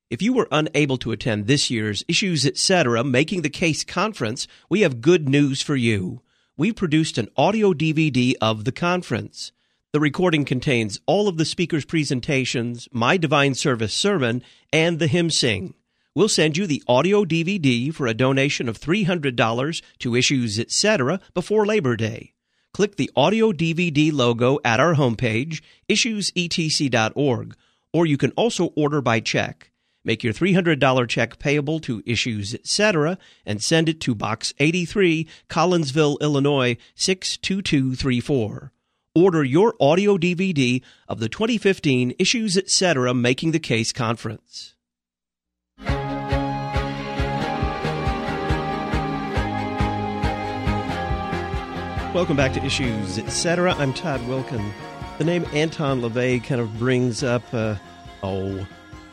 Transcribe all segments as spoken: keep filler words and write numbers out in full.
If you were unable to attend this year's Issues Etc. Making the Case conference, we have good news for you. We've produced an audio D V D of the conference. The recording contains all of the speakers' presentations, My Divine Service sermon, and the hymn sing. We'll send you the audio D V D for a donation of three hundred dollars to Issues Etc. before Labor Day. Click the audio D V D logo at our homepage, issues e t c dot org, or you can also order by check. Make your three hundred dollars check payable to Issues Etc. and send it to Box eighty-three, Collinsville, Illinois, six two two three four. Order your audio D V D of the twenty fifteen Issues Etc. Making the Case Conference. Welcome back to Issues Etc. I'm Todd Wilken. The name Anton LaVey kind of brings up, uh, oh...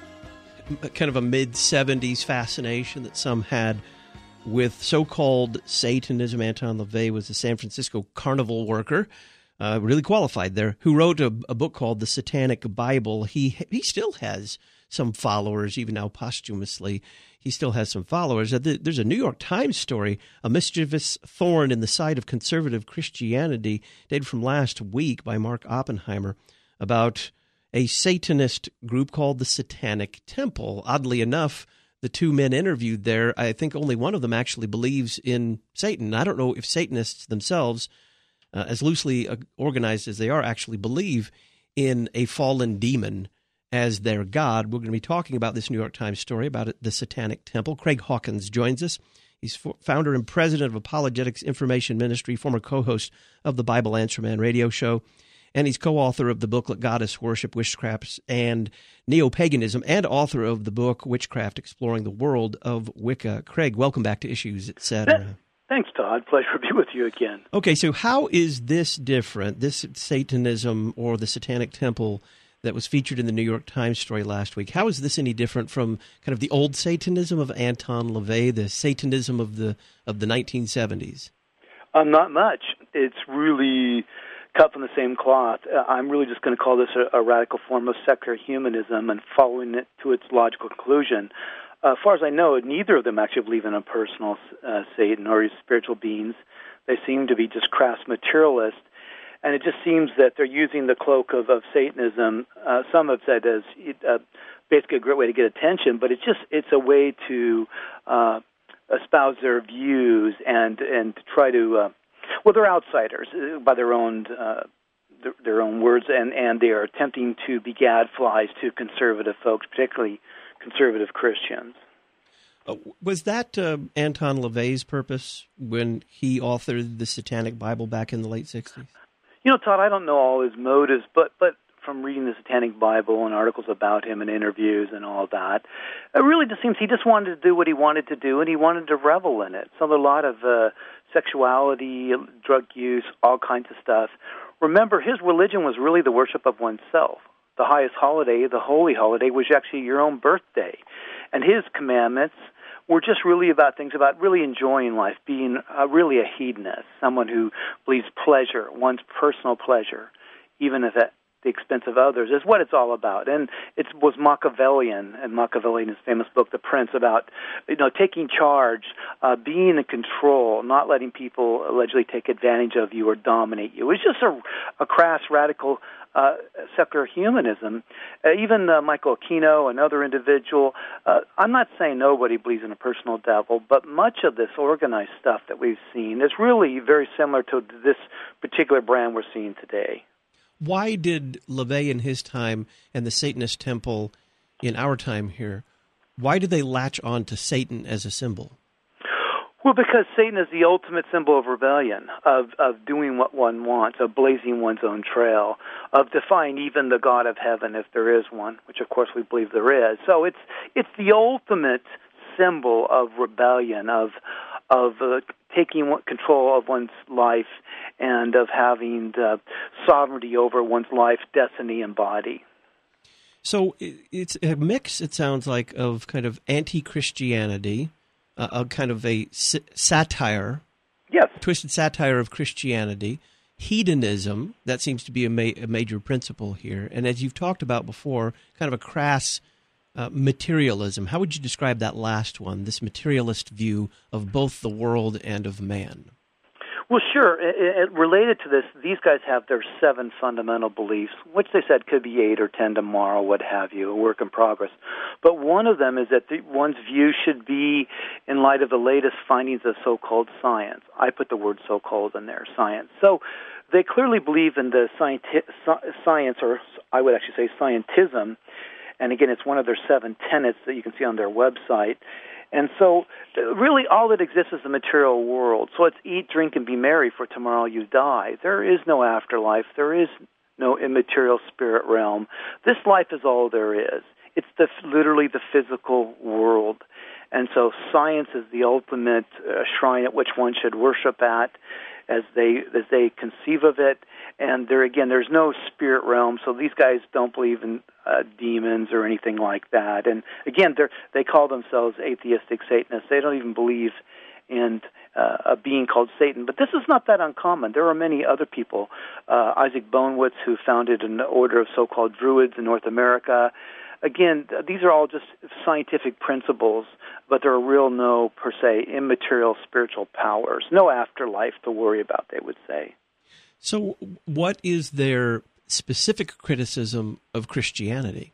kind of a mid-seventies fascination that some had with so-called Satanism. Anton LaVey was a San Francisco carnival worker, uh, really qualified there, who wrote a, a book called The Satanic Bible. He he still has some followers, even now posthumously. He still has some followers. There's a New York Times story, A Mischievous Thorn in the Side of Conservative Christianity, dated from last week by Mark Oppenheimer, about a Satanist group called the Satanic Temple. Oddly enough, the two men interviewed there, I think only one of them actually believes in Satan. I don't know if Satanists themselves, uh, as loosely uh, organized as they are, actually believe in a fallen demon as their god. We're going to be talking about this New York Times story about it, the Satanic Temple. Craig Hawkins joins us. He's founder and president of Apologetics Information Ministry, former co-host of the Bible Answer Man radio show. And he's co-author of the booklet Goddess Worship, Witchcraft, and Neo-Paganism, and author of the book Witchcraft, Exploring the World of Wicca. Craig, welcome back to Issues Etc. Thanks, Todd. Pleasure to be with you again. Okay, so how is this different, this Satanism or the Satanic Temple that was featured in the New York Times story last week? How is this any different from kind of the old Satanism of Anton LaVey, the Satanism of the of the nineteen seventies? Uh, not much. It's really cut from the same cloth. Uh, I'm really just going to call this a, a radical form of secular humanism and following it to its logical conclusion. Uh, as far as I know, neither of them actually believe in a personal uh, Satan or his spiritual beings. They seem to be just crass materialists, and it just seems that they're using the cloak of, of Satanism. Uh, some have said as uh, basically a great way to get attention, but it's just it's a way to uh, espouse their views and and to try to uh, Well, they're outsiders uh, by their own uh, their, their own words, and, and they are attempting to be gadflies to conservative folks, particularly conservative Christians. Uh, was that uh, Anton LaVey's purpose when he authored the Satanic Bible back in the late sixties? You know, Todd, I don't know all his motives, but but from reading the Satanic Bible and articles about him and interviews and all that, it really just seems he just wanted to do what he wanted to do, and he wanted to revel in it. So there are a lot of uh, sexuality, drug use, all kinds of stuff. Remember, his religion was really the worship of oneself. The highest holiday, the holy holiday, was actually your own birthday. And his commandments were just really about things about really enjoying life, being uh, really a hedonist, someone who believes pleasure, one's personal pleasure, even if at the expense of others, is what it's all about. And it was Machiavellian, and Machiavelli in his famous book, The Prince, about you know taking charge, uh, being in control, not letting people allegedly take advantage of you or dominate you. It's just a, a crass, radical uh, secular humanism. Uh, even uh, Michael Aquino, another individual, uh, I'm not saying nobody believes in a personal devil, but much of this organized stuff that we've seen is really very similar to this particular brand we're seeing today. Why did LaVey in his time and the Satanist temple in our time here, why did they latch on to Satan as a symbol? Well, because Satan is the ultimate symbol of rebellion, of, of doing what one wants, of blazing one's own trail, of defying even the God of heaven if there is one, which of course we believe there is. So it's it's the ultimate symbol of rebellion, of of uh, taking control of one's life and of having uh, sovereignty over one's life, destiny, and body. So it's a mix, it sounds like, of kind of anti-Christianity, uh, a kind of a s- satire, yes, twisted satire of Christianity, hedonism, that seems to be a, ma- a major principle here, and as you've talked about before, kind of a crass uh, materialism. How would you describe that last one, this materialist view of both the world and of man? Well, sure. It, it, related to this, these guys have their seven fundamental beliefs, which they said could be eight or ten tomorrow, what have you, a work in progress. But one of them is that the, one's view should be in light of the latest findings of so-called science. I put the word so-called in there, science. So they clearly believe in the scienti- science, or I would actually say scientism. And again, it's one of their seven tenets that you can see on their website. And so really all that exists is the material world. So it's eat, drink, and be merry, for tomorrow you die. There is no afterlife. There is no immaterial spirit realm. This life is all there is. It's the, literally the physical world. And so science is the ultimate uh, shrine at which one should worship at as they as they conceive of it. And there again, there's no spirit realm, so these guys don't believe in uh, demons or anything like that. And again, they they call themselves atheistic Satanists. They don't even believe in uh, a being called Satan. But this is not that uncommon. There are many other people. Uh, Isaac Bonewitz, who founded an order of so-called Druids in North America. Again, these are all just scientific principles, but there are real, no, per se, immaterial spiritual powers. No afterlife to worry about, they would say. So what is their specific criticism of Christianity?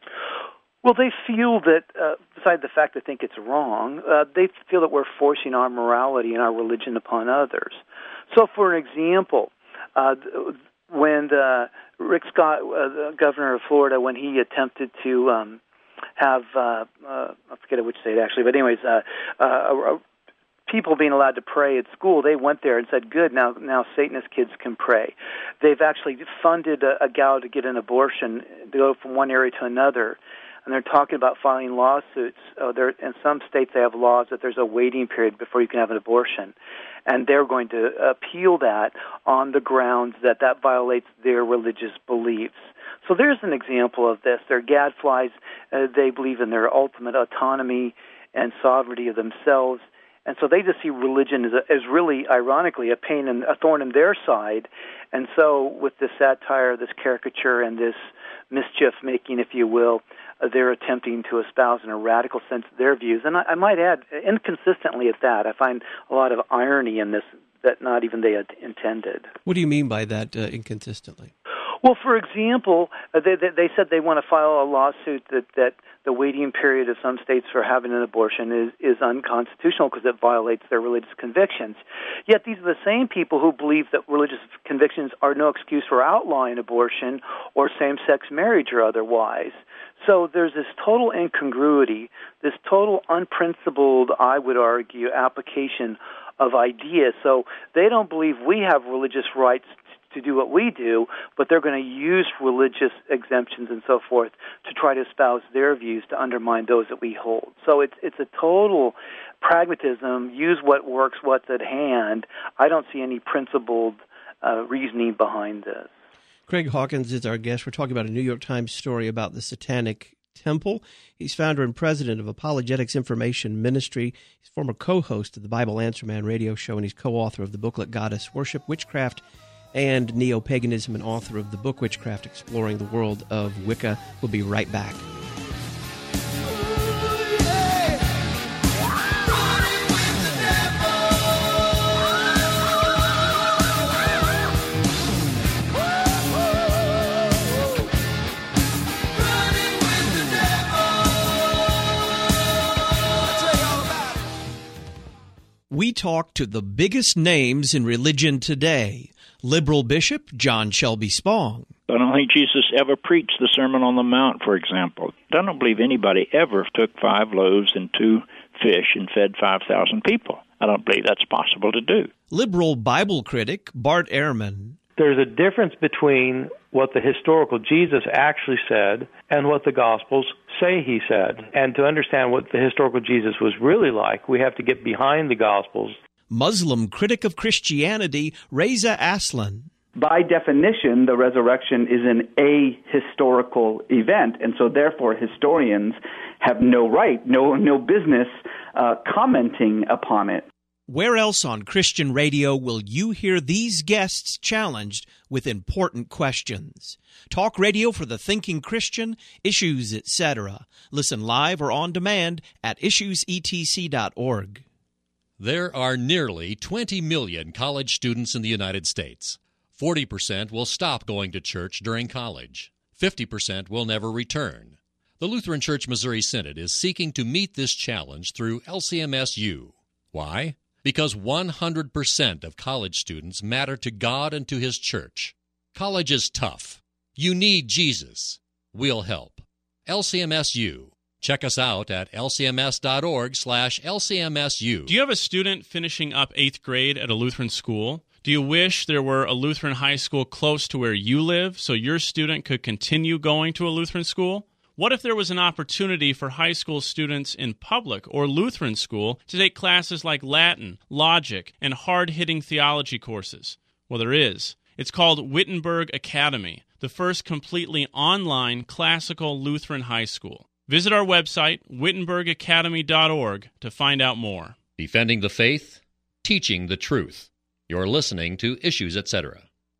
Well, they feel that, uh, beside the fact they think it's wrong, uh, they feel that we're forcing our morality and our religion upon others. So, for an example, uh, when the, Rick Scott, uh, the governor of Florida, when he attempted to um, have, uh, uh, I forget which state actually, but anyways, uh, uh, people being allowed to pray at school, they went there and said, good, now now Satanist kids can pray. They've actually funded a, a gal to get an abortion, to go from one area to another. And they're talking about filing lawsuits. Uh, there, in some states, they have laws that there's a waiting period before you can have an abortion. And they're going to appeal that on the grounds that that violates their religious beliefs. So there's an example of this. They're gadflies. Uh, they believe in their ultimate autonomy and sovereignty of themselves. And so they just see religion as, a, as really, ironically, a pain and a thorn in their side. And so with this satire, this caricature, and this mischief-making, if you will, uh, they're attempting to espouse in a radical sense their views. And I, I might add, inconsistently at that, I find a lot of irony in this that not even they had intended. What do you mean by that, uh, inconsistently? Well, for example, uh, they, they, they said they want to file a lawsuit that, that the waiting period of some states for having an abortion is, is unconstitutional because it violates their religious convictions. Yet these are the same people who believe that religious convictions are no excuse for outlawing abortion or same-sex marriage or otherwise. So there's this total incongruity, this total unprincipled, I would argue, application of ideas. So they don't believe we have religious rights to do what we do, but they're going to use religious exemptions and so forth to try to espouse their views to undermine those that we hold. So it's it's a total pragmatism, use what works, what's at hand. I don't see any principled uh, reasoning behind this. Craig Hawkins is our guest. We're talking about a New York Times story about the Satanic Temple. He's founder and president of Apologetics Information Ministry. He's former co-host of the Bible Answer Man radio show, and he's co-author of the booklet Goddess Worship, Witchcraft, and Neo-Paganism, and author of the book Witchcraft, Exploring the World of Wicca. We'll be right back. We talk to the biggest names in religion today. Liberal Bishop John Shelby Spong. I don't think Jesus ever preached the Sermon on the Mount, for example. I don't believe anybody ever took five loaves and two fish and fed five thousand people. I don't believe that's possible to do. Liberal Bible critic Bart Ehrman. There's a difference between what the historical Jesus actually said and what the Gospels say he said. And to understand what the historical Jesus was really like, we have to get behind the Gospels. Muslim critic of Christianity Reza Aslan. By definition, the resurrection is an ahistorical event, and so therefore historians have no right, no no business uh, commenting upon it. Where else on Christian radio will you hear these guests challenged with important questions? Talk radio for the thinking Christian, Issues, et cetera. Listen live or on demand at issues e t c dot org. There are nearly twenty million college students in the United States. forty percent will stop going to church during college. fifty percent will never return. The Lutheran Church Missouri Synod is seeking to meet this challenge through L C M S U. Why? Because one hundred percent of college students matter to God and to His church. College is tough. You need Jesus. We'll help. L C M S U. Check us out at l c m s dot org slash l c m s u. Do you have a student finishing up eighth grade at a Lutheran school? Do you wish there were a Lutheran high school close to where you live so your student could continue going to a Lutheran school? What if there was an opportunity for high school students in public or Lutheran school to take classes like Latin, logic, and hard-hitting theology courses? Well, there is. It's called Wittenberg Academy, the first completely online classical Lutheran high school. Visit our website, wittenberg academy dot org, to find out more. Defending the faith, teaching the truth. You're listening to Issues, et cetera.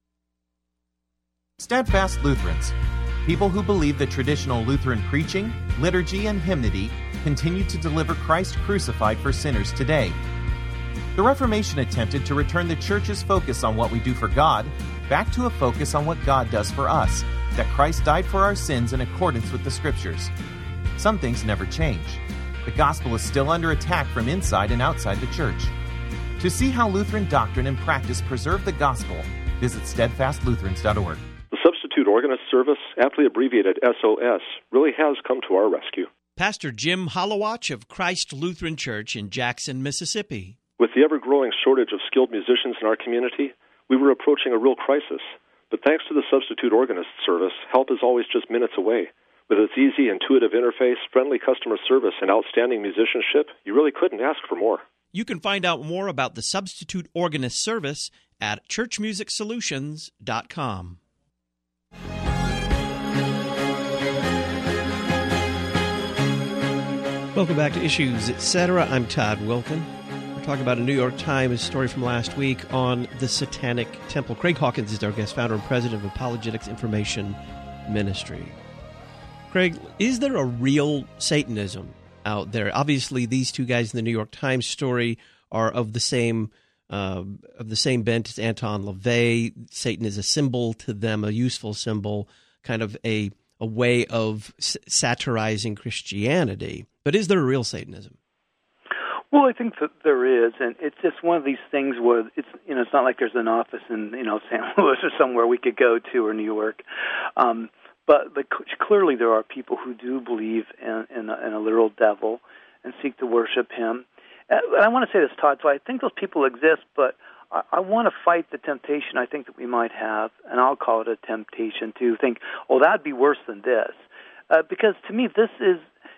Steadfast Lutherans. People who believe that traditional Lutheran preaching, liturgy, and hymnody continue to deliver Christ crucified for sinners today. The Reformation attempted to return the Church's focus on what we do for God back to a focus on what God does for us, that Christ died for our sins in accordance with the Scriptures. Some things never change. The gospel is still under attack from inside and outside the Church. To see how Lutheran doctrine and practice preserve the gospel, visit steadfast lutherans dot org. Substitute Organist Service, aptly abbreviated S O S, really has come to our rescue. Pastor Jim Holowach of Christ Lutheran Church in Jackson, Mississippi. With the ever-growing shortage of skilled musicians in our community, we were approaching a real crisis. But thanks to the Substitute Organist Service, help is always just minutes away. With its easy, intuitive interface, friendly customer service, and outstanding musicianship, you really couldn't ask for more. You can find out more about the Substitute Organist Service at church music solutions dot com. Welcome back to Issues, et cetera. I'm Todd Wilken. We're talking about a New York Times story from last week on the Satanic Temple. Craig Hawkins is our guest, founder and president of Apologetics Information Ministry. Craig, is there a real Satanism out there? Obviously, these two guys in the New York Times story are of the same uh, of the same bent as Anton LaVey. Satan is a symbol to them, a useful symbol, kind of a a way of s- satirizing Christianity. But is there a real Satanism? Well, I think that there is, and it's just one of these things where it's you know it's not like there's an office in you know Saint Louis or somewhere we could go to or New York. Um, But, but clearly there are people who do believe in, in, a, in a literal devil and seek to worship him. And I want to say this, Todd, so I think those people exist, but I, I want to fight the temptation I think that we might have, and I'll call it a temptation to think, oh, that would be worse than this. Uh, because to me this is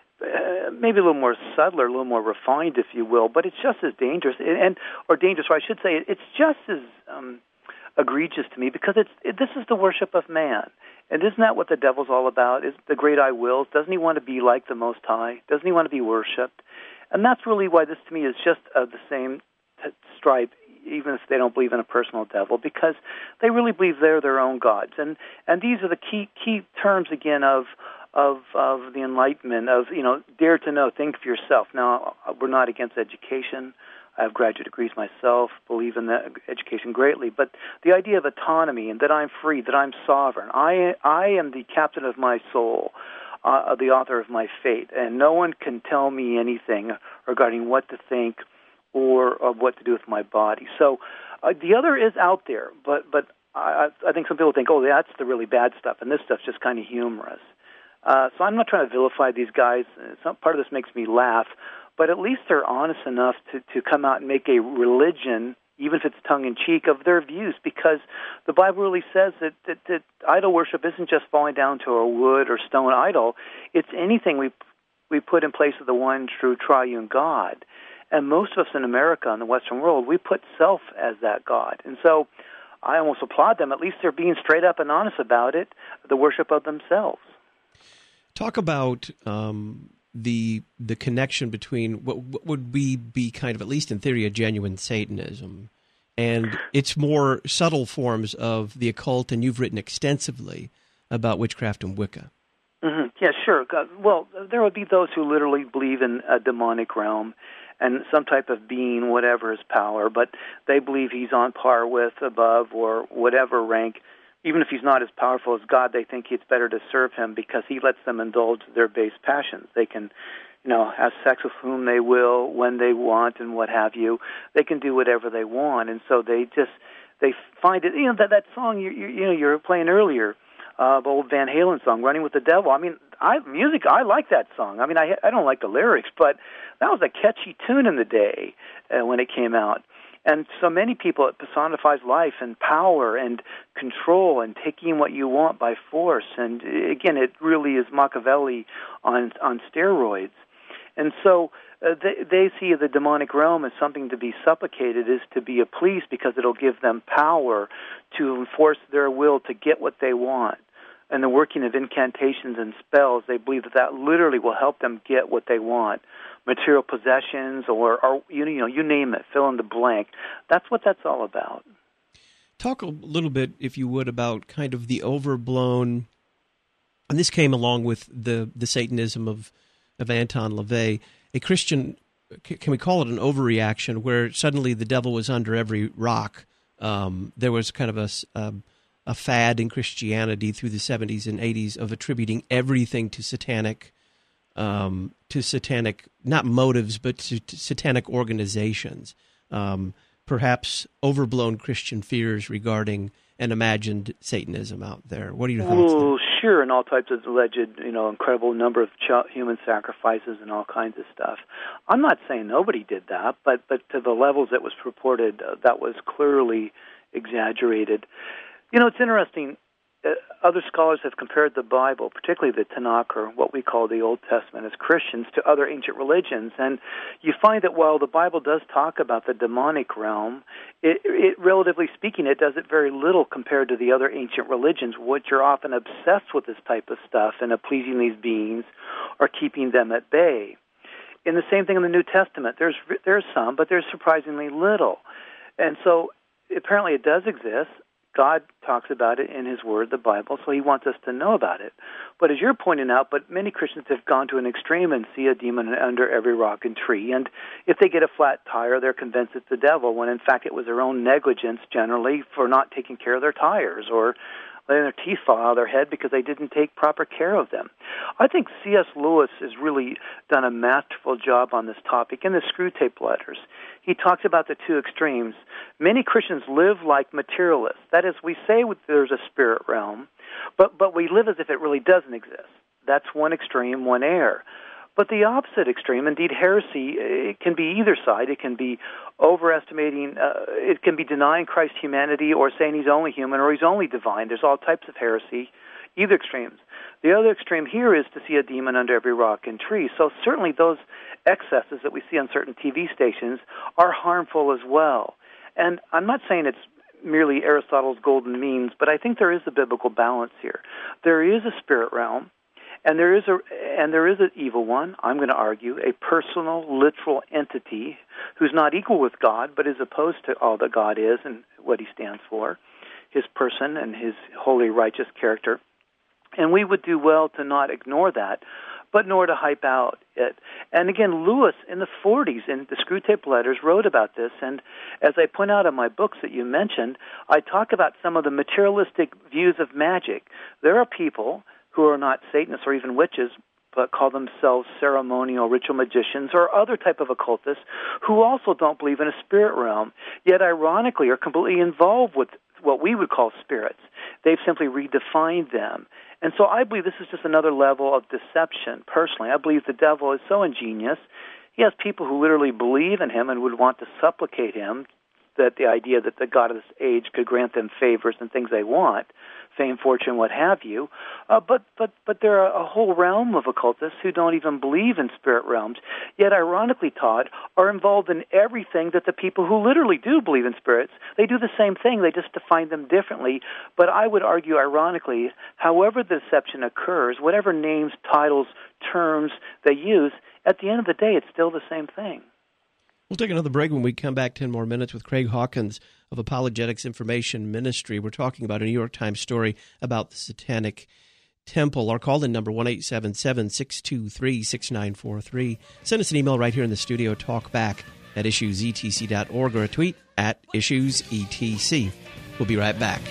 uh, maybe a little more subtle or a little more refined, if you will, but it's just as dangerous, and or dangerous, or I should say it's just as um, egregious to me because it's it, this is the worship of man. And isn't that what the devil's all about? Is the great I wills? Doesn't he want to be like the Most High? Doesn't he want to be worshipped? And that's really why this to me is just of the same t- stripe, even if they don't believe in a personal devil, because they really believe they're their own gods. And and these are the key key terms again of of of the Enlightenment, of you know, dare to know, think for yourself. Now we're not against education. I have graduate degrees myself, believe in that education greatly, but the idea of autonomy and that I'm free, that I'm sovereign, I I am the captain of my soul, uh, the author of my fate, and no one can tell me anything regarding what to think or, or what to do with my body. So uh, the other is out there, but but I, I think some people think, oh, that's the really bad stuff, and this stuff's just kind of humorous. Uh, so I'm not trying to vilify these guys. Some part of this makes me laugh. But at least they're honest enough to, to come out and make a religion, even if it's tongue-in-cheek, of their views, because the Bible really says that, that, that idol worship isn't just falling down to a wood or stone idol. It's anything we we put in place of the one true triune God. And most of us in America, in the Western world, we put self as that God. And so I almost applaud them. At least they're being straight up and honest about it, the worship of themselves. Talk about... Um the the connection between what, what would be be kind of, at least in theory, a genuine Satanism, and its more subtle forms of the occult, and you've written extensively about witchcraft and Wicca. Mm-hmm. Yeah, sure. Well, there would be those who literally believe in a demonic realm and some type of being, whatever his power, but they believe he's on par with, above, or whatever rank. Even if he's not as powerful as God, they think it's better to serve him because he lets them indulge their base passions. They can, you know, have sex with whom they will, when they want, and what have you. They can do whatever they want, and so they just they find it. You know, that that song you you, you know you were playing earlier, uh, the old Van Halen song, "Running with the Devil." I mean, I music. I like that song. I mean, I I don't like the lyrics, but that was a catchy tune in the day uh, when it came out. And so many people, it personifies life and power and control and taking what you want by force. And again, it really is Machiavelli on on steroids. And so uh, they, they see the demonic realm as something to be supplicated, is to be appeased, because it'll give them power to enforce their will to get what they want. And the working of incantations and spells, they believe that that literally will help them get what they want. Material possessions, or, or you know, you name it, fill in the blank. That's what that's all about. Talk a little bit, if you would, about kind of the overblown, and this came along with the, the Satanism of, of Anton LaVey, a Christian, can we call it an overreaction, where suddenly the devil was under every rock. Um, there was kind of a, a, a fad in Christianity through the seventies and eighties of attributing everything to satanic Um, to satanic, not motives, but to, to satanic organizations. Um, perhaps overblown Christian fears regarding an imagined Satanism out there. What are your thoughts? Well, sure, and all types of alleged, you know, incredible number of ch- human sacrifices and all kinds of stuff. I'm not saying nobody did that, but but to the levels that was purported, uh, that was clearly exaggerated. You know, it's interesting. Uh, other scholars have compared the Bible, particularly the Tanakh, or what we call the Old Testament, as Christians, to other ancient religions. And you find that while the Bible does talk about the demonic realm, it, it relatively speaking, it does it very little compared to the other ancient religions, which are often obsessed with this type of stuff and of pleasing these beings or keeping them at bay. And the same thing in the New Testament. There's there's some, but there's surprisingly little. And so apparently it does exist. God talks about it in His Word, the Bible, so He wants us to know about it. But as you're pointing out, but many Christians have gone to an extreme and see a demon under every rock and tree. And if they get a flat tire, they're convinced it's the devil, when in fact it was their own negligence generally for not taking care of their tires, or letting their teeth fall out of their head because they didn't take proper care of them. I think C S Lewis has really done a masterful job on this topic in the Screwtape Letters. He talks about the two extremes. Many Christians live like materialists. That is, we say there's a spirit realm, but, but we live as if it really doesn't exist. That's one extreme, one error. But the opposite extreme, indeed heresy, it can be either side. It can be overestimating, uh, it can be denying Christ's humanity, or saying He's only human or He's only divine. There's all types of heresy, either extremes. The other extreme here is to see a demon under every rock and tree. So certainly those excesses that we see on certain T V stations are harmful as well. And I'm not saying it's merely Aristotle's golden means, but I think there is a biblical balance here. There is a spirit realm, and there is a and there is an evil one, I'm going to argue, a personal, literal entity who's not equal with God, but is opposed to all that God is and what He stands for, His person and His holy, righteous character. And we would do well to not ignore that, but nor to hype out it. And again, Lewis in the forties in the Screwtape Letters wrote about this, and as I point out in my books that you mentioned, I talk about some of the materialistic views of magic. There are people who are not Satanists or even witches, but call themselves ceremonial ritual magicians or other type of occultists, who also don't believe in a spirit realm, yet ironically are completely involved with what we would call spirits. They've simply redefined them. And so I believe this is just another level of deception, personally. I believe the devil is so ingenious. He has people who literally believe in him and would want to supplicate him that the idea that the God of this age could grant them favors and things they want, fame, fortune, what have you. Uh, but, but, but there are a whole realm of occultists who don't even believe in spirit realms, yet ironically, Todd, are involved in everything that the people who literally do believe in spirits, they do the same thing, they just define them differently. But I would argue, ironically, however the deception occurs, whatever names, titles, terms they use, at the end of the day, it's still the same thing. We'll take another break. When we come back, ten more minutes with Craig Hawkins of Apologetics Information Ministry. We're talking about a New York Times story about the Satanic Temple. Our call-in number, one eight seven seven, six two three, six nine four three. Send us an email right here in the studio, talkback at issues e t c dot org, or a tweet at issues e t c. We'll be right back.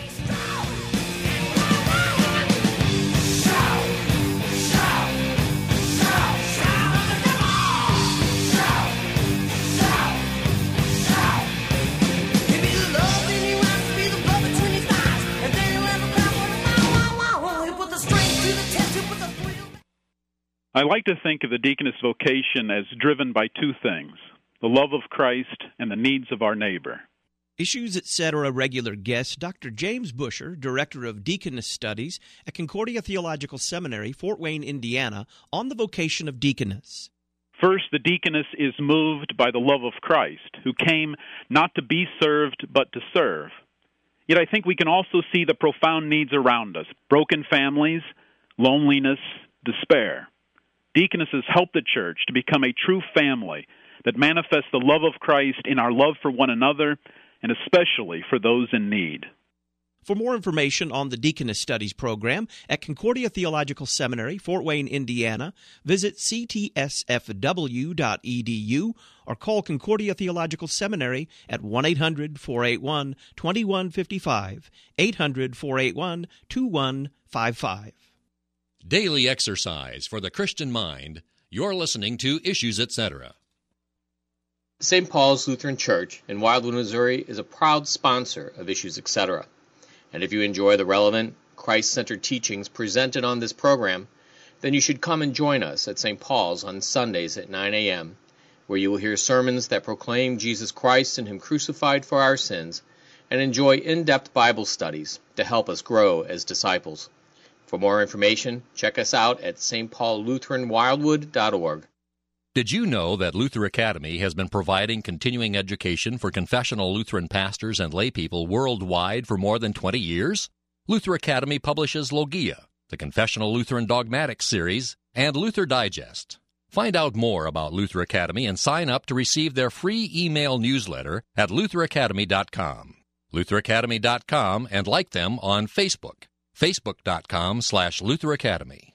I like to think of the deaconess vocation as driven by two things, the love of Christ and the needs of our neighbor. Issues Etc. regular guest, Doctor James Busher, Director of Deaconess Studies at Concordia Theological Seminary, Fort Wayne, Indiana, on the vocation of deaconess. First, the deaconess is moved by the love of Christ, who came not to be served, but to serve. Yet I think we can also see the profound needs around us, broken families, loneliness, despair. Deaconesses help the church to become a true family that manifests the love of Christ in our love for one another and especially for those in need. For more information on the Deaconess Studies program at Concordia Theological Seminary, Fort Wayne, Indiana, visit c t s f w dot e d u or call Concordia Theological Seminary at one eight hundred, four eight one, two one five five, eight hundred, four eight one, two one five five. Daily exercise for the Christian mind. You're listening to Issues Etc. Saint Paul's Lutheran Church in Wildwood, Missouri is a proud sponsor of Issues Etc. And if you enjoy the relevant, Christ-centered teachings presented on this program, then you should come and join us at Saint Paul's on Sundays at nine a.m., where you will hear sermons that proclaim Jesus Christ and Him crucified for our sins, and enjoy in-depth Bible studies to help us grow as disciples. For more information, check us out at s t paul lutheran wildwood dot org. Did you know that Luther Academy has been providing continuing education for confessional Lutheran pastors and laypeople worldwide for more than twenty years? Luther Academy publishes Logia, the Confessional Lutheran Dogmatics series, and Luther Digest. Find out more about Luther Academy and sign up to receive their free email newsletter at luther academy dot com. luther academy dot com, and like them on Facebook. Facebook.com slash Luther Academy.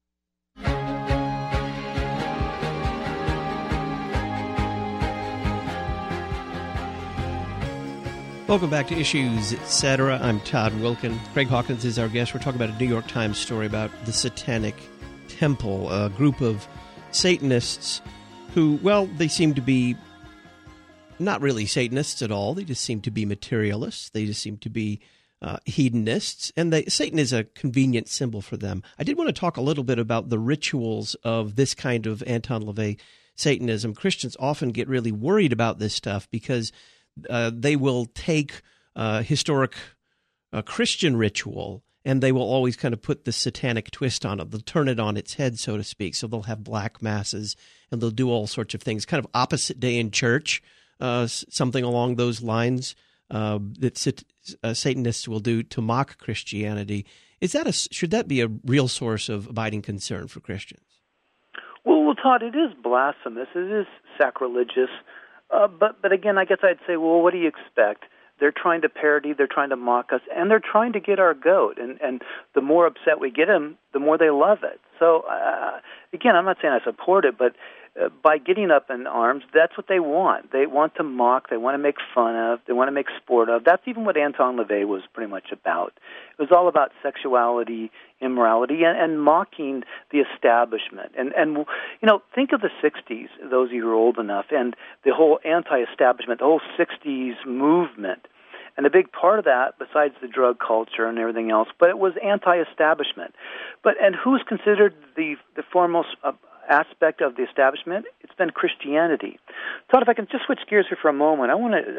Welcome back to Issues Etc. I'm Todd Wilkin. Craig Hawkins is our guest. We're talking about a New York Times story about the Satanic Temple, a group of Satanists who, well, they seem to be not really Satanists at all. They just seem to be materialists. They just seem to be Uh, hedonists, and they, Satan is a convenient symbol for them. I did want to talk a little bit about the rituals of this kind of Anton LaVey Satanism. Christians often get really worried about this stuff because uh, they will take uh, historic uh, Christian ritual and they will always kind of put the satanic twist on it. They'll turn it on its head, so to speak. So they'll have black masses and they'll do all sorts of things, kind of opposite day in church, uh, something along those lines. Uh, that sat- uh, Satanists will do to mock Christianity. Is that a, should that be a real source of abiding concern for Christians? Well, well, Todd, it is blasphemous. It is sacrilegious. Uh, but, but again, I guess I'd say, well, what do you expect? They're trying to parody, they're trying to mock us, and they're trying to get our goat. And, and the more upset we get them, the more they love it. So, uh, again, I'm not saying I support it, but uh, by getting up in arms, that's what they want. They want to mock, they want to make fun of, they want to make sport of. That's even what Anton LaVey was pretty much about. It was all about sexuality, immorality, and, and mocking the establishment. And, and, you know, think of the sixties, those of you who are old enough, and the whole anti-establishment, the whole sixties movement. And a big part of that, besides the drug culture and everything else, but it was anti-establishment. But and who's considered the the foremost uh, aspect of the establishment? It's been Christianity. Todd, if I can just switch gears here for a moment, I want to uh,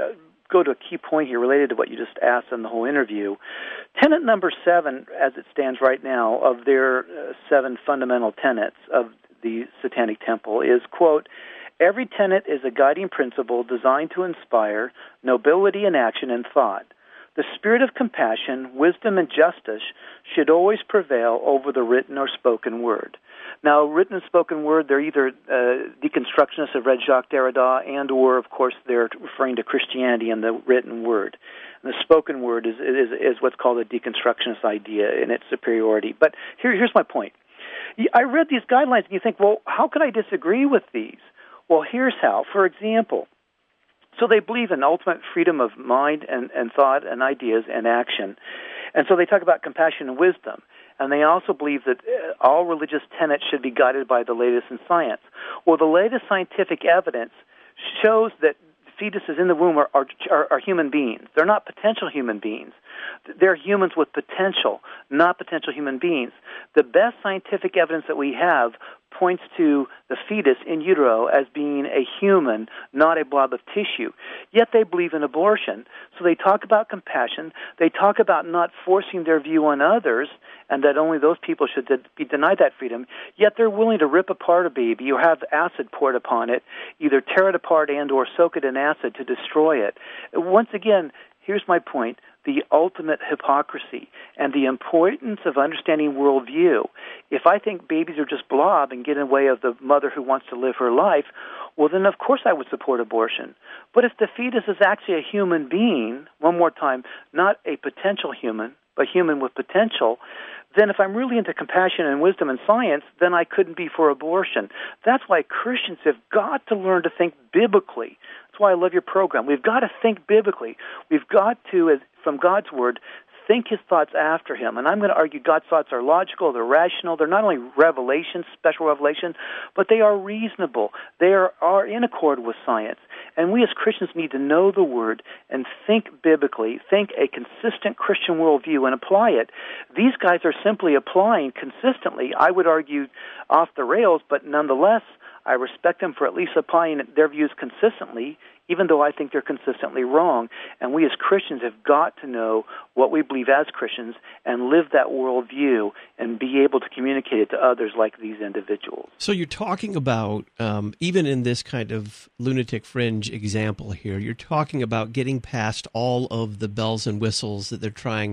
go to a key point here related to what you just asked in the whole interview. Tenet number seven, as it stands right now, of their uh, seven fundamental tenets of the Satanic Temple is, quote, every tenet is a guiding principle designed to inspire nobility in action and thought. The spirit of compassion, wisdom, and justice should always prevail over the written or spoken word. Now, written and spoken word, they're either uh, deconstructionists of Read Jacques Derrida and or, of course, they're referring to Christianity and the written word. And the spoken word is, is, is what's called a deconstructionist idea in its superiority. But here, here's my point. I read these guidelines and you think, well, how could I disagree with these? Well, here's how. For example, so they believe in ultimate freedom of mind and, and thought and ideas and action. And so they talk about compassion and wisdom. And they also believe that all religious tenets should be guided by the latest in science. Well, the latest scientific evidence shows that fetuses in the womb are, are, are human beings. They're not potential human beings. They're humans with potential, not potential human beings. The best scientific evidence that we have points to the fetus in utero as being a human, not a blob of tissue. Yet they believe in abortion. So they talk about compassion. They talk about not forcing their view on others and that only those people should be denied that freedom. Yet they're willing to rip apart a baby or have acid poured upon it, either tear it apart and or soak it in acid to destroy it. Once again, here's my point. The ultimate hypocrisy and the importance of understanding worldview. If I think babies are just blob and get in the way of the mother who wants to live her life, well, then of course I would support abortion. But if the fetus is actually a human being, one more time, not a potential human, but human with potential, then if I'm really into compassion and wisdom and science, then I couldn't be for abortion. That's why Christians have got to learn to think biblically. That's why I love your program. We've got to think biblically. We've got to, as from God's Word, think His thoughts after Him. And I'm going to argue God's thoughts are logical, they're rational, they're not only revelation, special revelation, but they are reasonable. They are, are in accord with science. And we as Christians need to know the Word and think biblically, think a consistent Christian worldview and apply it. These guys are simply applying consistently, I would argue off the rails, but nonetheless, I respect them for at least applying their views consistently, even though I think they're consistently wrong. And we as Christians have got to know what we believe as Christians and live that worldview and be able to communicate it to others like these individuals. So you're talking about, um, even in this kind of lunatic fringe example here, you're talking about getting past all of the bells and whistles that they're trying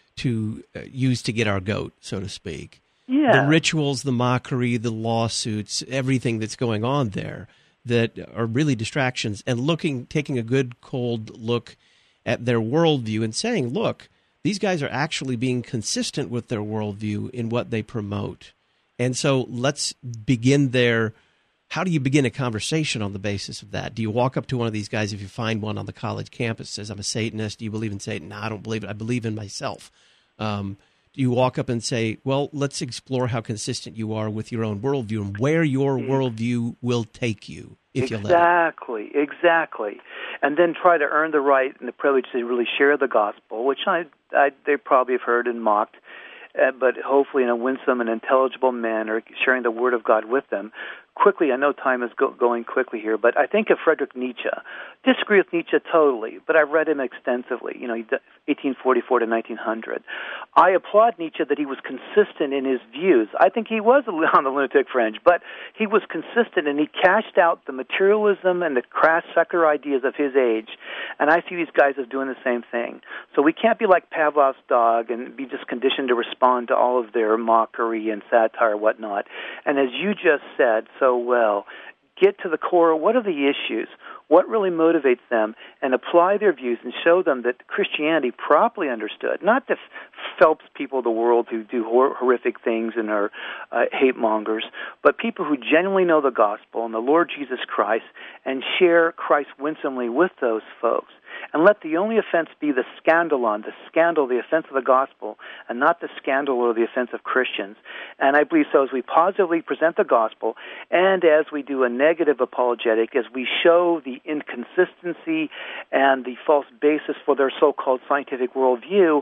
to uh, use to get our goat, so to speak. Yeah. The rituals, the mockery, the lawsuits, everything that's going on there that are really distractions, and looking, taking a good cold look at their worldview and saying, look, these guys are actually being consistent with their worldview in what they promote. And so let's begin there. How do you begin a conversation on the basis of that? Do you walk up to one of these guys if you find one on the college campus, says, I'm a Satanist. Do you believe in Satan? No, I don't believe it. I believe in myself. Um, do you walk up and say, well, let's explore how consistent you are with your own worldview and where your worldview will take you if you let it? Exactly, exactly. And then try to earn the right and the privilege to really share the gospel, which I, I they probably have heard and mocked, uh, but hopefully in a winsome and intelligible manner, sharing the Word of God with them. Quickly, I know time is go- going quickly here, but I think of Friedrich Nietzsche. Disagree with Nietzsche totally, but I've read him extensively, you know, eighteen forty-four to nineteen hundred. I applaud Nietzsche that he was consistent in his views. I think he was on the lunatic fringe, but he was consistent, and he cashed out the materialism and the crass secular ideas of his age, and I see these guys as doing the same thing. So we can't be like Pavlov's dog and be just conditioned to respond to all of their mockery and satire and whatnot. And as you just said so well, get to the core. What are the issues? What really motivates them? And apply their views and show them that Christianity, properly understood, not the Phelps people of the world who do hor- horrific things and are uh, hate mongers, but people who genuinely know the gospel and the Lord Jesus Christ and share Christ winsomely with those folks. And let the only offense be the scandalon, the scandal, the offense of the gospel, and not the scandal or the offense of Christians. And I believe so as we positively present the gospel and as we do a negative apologetic, as we show the inconsistency and the false basis for their so-called scientific worldview,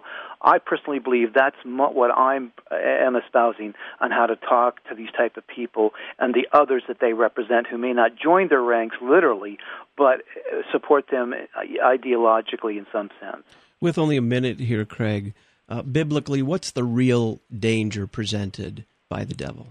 I personally believe that's what I am espousing on how to talk to these type of people and the others that they represent who may not join their ranks literally, but support them ideologically in some sense. With only a minute here, Craig, uh, biblically, what's the real danger presented by the devil?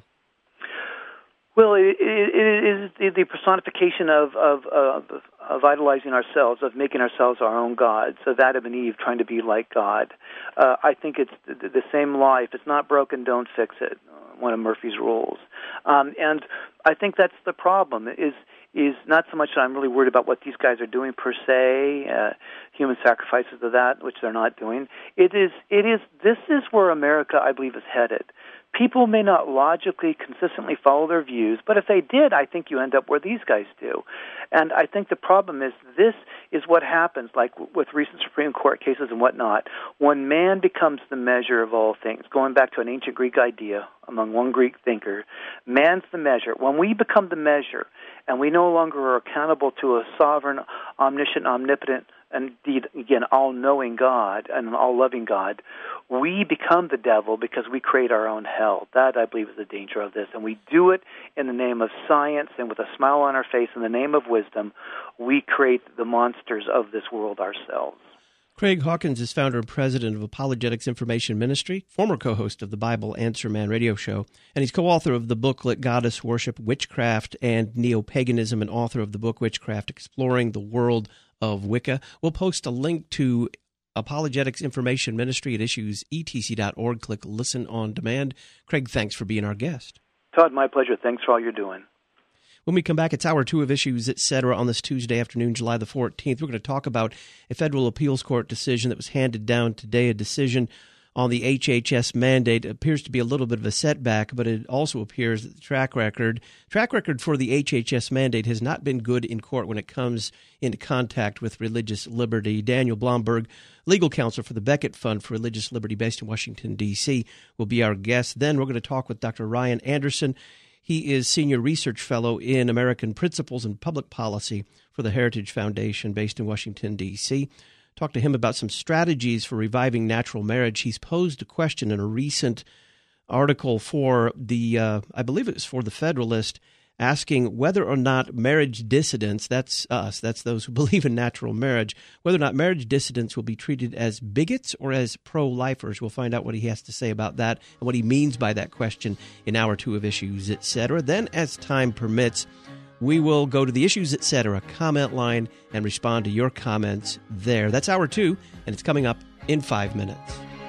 Well, it, it, it is the personification of, of, of, of idolizing ourselves, of making ourselves our own gods, of Adam and Eve trying to be like God. Uh, I think it's the, the same lie. If it's not broken, don't fix it, one of Murphy's rules. Um, and I think that's the problem, is is not so much that I'm really worried about what these guys are doing per se, uh, human sacrifices of that, which they're not doing. It is, it is, this is where America, I believe, is headed. People may not logically, consistently follow their views, but if they did, I think you end up where these guys do. And I think the problem is this is what happens, like with recent Supreme Court cases and whatnot, when man becomes the measure of all things, going back to an ancient Greek idea among one Greek thinker, man's the measure. When we become the measure and we no longer are accountable to a sovereign, omniscient, omnipotent, and indeed, again, all-knowing God and an all-loving God, we become the devil because we create our own hell. That, I believe, is the danger of this. And we do it in the name of science and with a smile on our face in the name of wisdom. We create the monsters of this world ourselves. Craig Hawkins is founder and president of Apologetics Information Ministry, former co-host of the Bible Answer Man radio show, and he's co-author of the booklet Goddess Worship, Witchcraft, and Neo-Paganism, and author of the book Witchcraft, Exploring the World of Wicca. We'll post a link to Apologetics Information Ministry at issues e t c dot org. Click Listen on Demand. Craig, thanks for being our guest. Todd, my pleasure. Thanks for all you're doing. When we come back, it's hour two of Issues, et cetera, on this Tuesday afternoon, July the fourteenth. We're going to talk about a federal appeals court decision that was handed down today, a decision on the H H S mandate. It appears to be a little bit of a setback, but it also appears that the track record, track record for the H H S mandate has not been good in court when it comes into contact with religious liberty. Daniel Blomberg, legal counsel for the Becket Fund for Religious Liberty based in Washington, D C, will be our guest. Then we're going to talk with Doctor Ryan Anderson. He is Senior Research Fellow in American Principles and Public Policy for the Heritage Foundation based in Washington, D C Talk to him about some strategies for reviving natural marriage. He's posed a question in a recent article for the, uh, I believe it was for the Federalist, asking whether or not marriage dissidents, that's us, that's those who believe in natural marriage, whether or not marriage dissidents will be treated as bigots or as pro-lifers. We'll find out what he has to say about that and what he means by that question in hour two of Issues, et cetera. Then, as time permits, we will go to the Issues, et cetera comment line and respond to your comments there. That's hour two, and it's coming up in five minutes.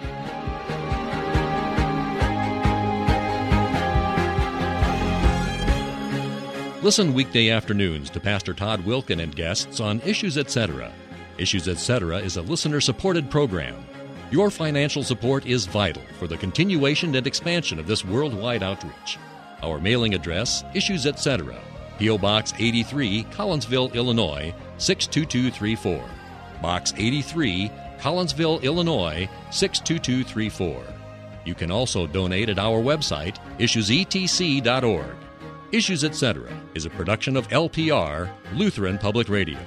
Listen weekday afternoons to Pastor Todd Wilken and guests on Issues, et cetera. Issues, et cetera is a listener-supported program. Your financial support is vital for the continuation and expansion of this worldwide outreach. Our mailing address, Issues, et cetera, P O. Box eighty-three, Collinsville, Illinois, six two two three four. Box eighty-three, Collinsville, Illinois, six two two three four. You can also donate at our website, issues e t c dot org. Issues, et cetera is a production of L P R, Lutheran Public Radio.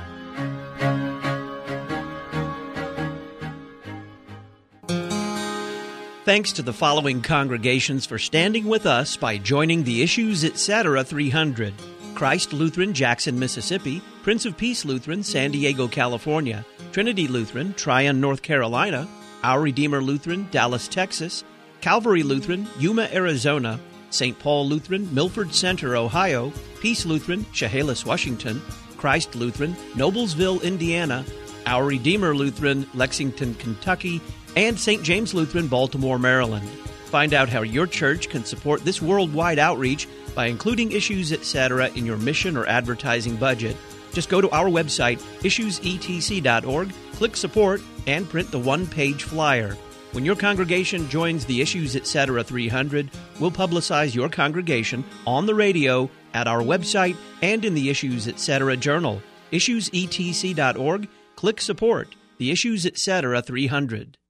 Thanks to the following congregations for standing with us by joining the Issues, et cetera three hundred. Christ Lutheran, Jackson, Mississippi; Prince of Peace Lutheran, San Diego, California; Trinity Lutheran, Tryon, North Carolina; Our Redeemer Lutheran, Dallas, Texas; Calvary Lutheran, Yuma, Arizona; Saint Paul Lutheran, Milford Center, Ohio; Peace Lutheran, Chehalis, Washington; Christ Lutheran, Noblesville, Indiana; Our Redeemer Lutheran, Lexington, Kentucky; and Saint James Lutheran, Baltimore, Maryland. Find out how your church can support this worldwide outreach by including Issues, et cetera in your mission or advertising budget. Just go to our website, issues e t c dot org, click Support, and print the one-page flyer. When your congregation joins the Issues, et cetera three hundred, we'll publicize your congregation on the radio, at our website, and in the Issues, et cetera journal. issues e t c dot org, click Support, the Issues, et cetera three hundred.